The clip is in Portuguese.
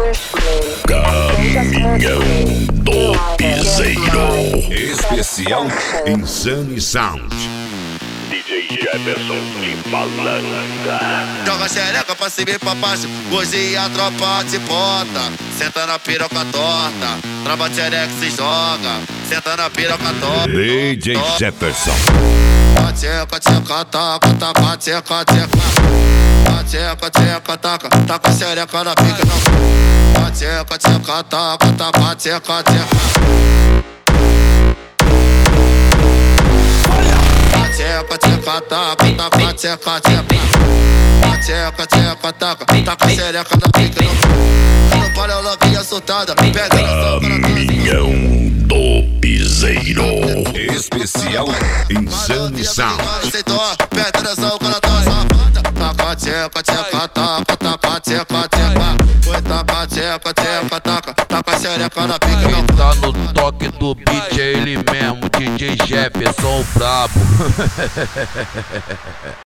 Caminhão do Piseiro. Especial Insane Sound. DJ Jefferson de Balanga. Joga xereca pra cima e pra baixo, hoje a tropa te bota. Senta na piroca torta, trava xereca se joga. Senta na piroca torta. DJ Jefferson. Tcheca, tcheca, taca, taca, tcheca, tcheca. Tcheca, tcheca, taca, taca xereca na pica não. Tcheca, tcheca, taca, taca, tcheca, tcheca. Tcheca, tcheca, taca, taca, tcheca, tcheca. Tcheca, tcheca, taca, taca xereca na pica não. Não para a novinha soltada, pega na sua Caminhão do Piseiro. Especial Insane Sound. Pega na sua cara, tá safada. Taca, tcheca, tcheca, taca, taca, tcheca, tcheca. Foi taca, tcheca, tcheca, taca, taca xereca na pica não. Tá no toque do beat, é ele mesmo, DJ Jefferson brabo.